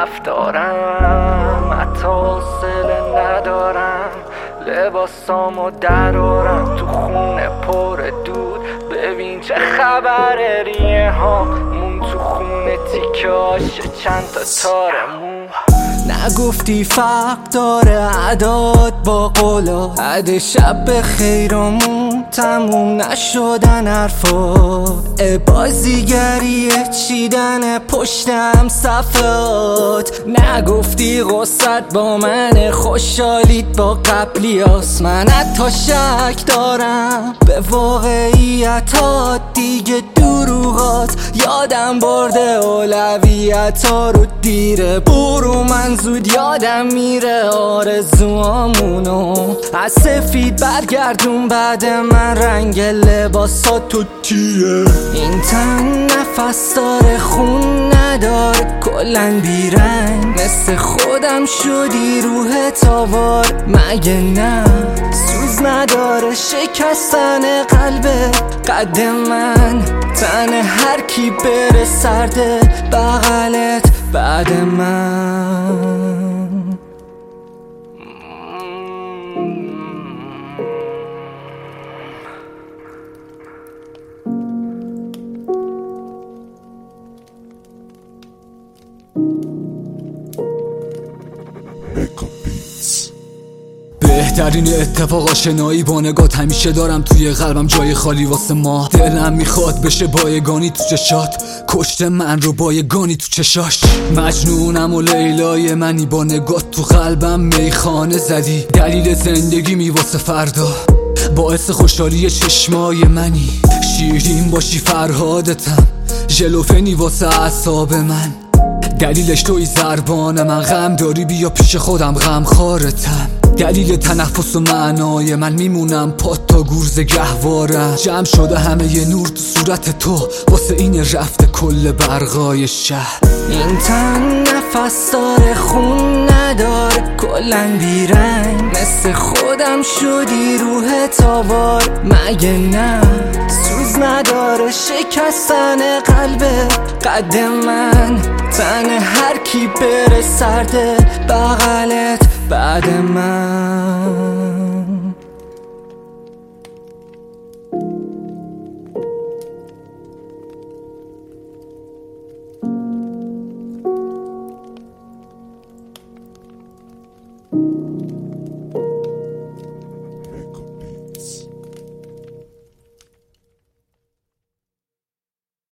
رفتارم، حتی حوصله ندارم لباسامو درارم تو خونه پر دود. ببین چه خبره، ریه ها مون تو خونه تیکه هاشه چند تا تارمون. نگفتی فرق داره عداد با قولا، عد شب بخیرمون تموم نشدن حرفا. بازیگریه چیدن پشتم صفات. نگفتی غصت با من، خوشحالیت با قبلیاست. من حتی شک دارم به واقعیتات، دیگه دروغات یادم برده اولویتا رو دیره. برو من زود یادم میره آرزوامونو، از سفید برگردون بعد من رنگ لباسات تو تیه. این تن نفس داره خون نداره کلن بیرنگ، مثل خودم شدی روح تاوار مگه نه؟ سوز نداره شکستن قلبه قد من، تن هر کی بره سرده بغلت بعد من. بهترین اتفاق آشنایی با نگات، همیشه دارم توی قلبم جای خالی واسه ما. دلم میخواد بشه بایگانی تو چشات، کشت من رو بایگانی تو چشاش. مجنونم و لیلای منی، با نگات تو قلبم میخانه زدی. دلیل زندگی می واسه فردا، باعث خوشحالی چشمای منی. شیرین باشی فرهادتم، ژلوفنی واسه اعصاب من. دلیلش توی زربان من، غم داری بیا پیش خودم غم خارتم. دلیل تنفس و معنای من، میمونم پات تا گورز گهوارم. جمع شده همه ی نور تو صورت تو، واسه این رفته کل برقای شهر. این تن نفس داره خون نداره کلن بیرنگ، مثل خودم شدی روح تاوار مگه نه؟ سوز نداره شکستن قلبه قد من، تن هر کی بره سرده بغلت بعد من.